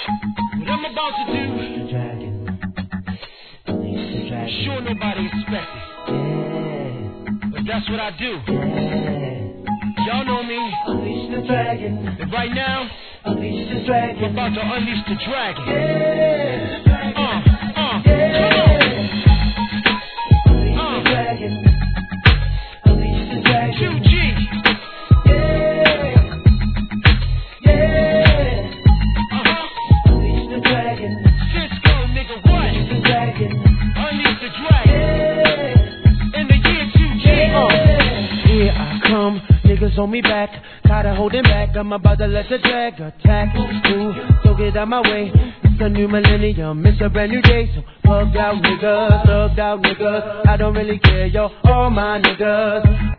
What I'm about to do, The dragon. Unleash the dragon. sure nobody expected, Yeah. but that's what I do. Yeah. Y'all know me, Unleash the dragon. and right now, Unleash the we're dragon. about to unleash the dragon. Yeah. Yeah. Unleash the dragon. Unleash the dragon. QG. Yeah. Yeah. Unleash the dragon. Cisco, nigga, what? Unleash the dragon. Unleash the dragon. Yeah. In the year 2G. Here I come, niggas on me back. Tired of holding back, I'm about to let the drag attack. Ooh, so get out my way. It's a new millennium, it's a brand new day. So thugged out niggas, I don't really care, yo, all my niggas.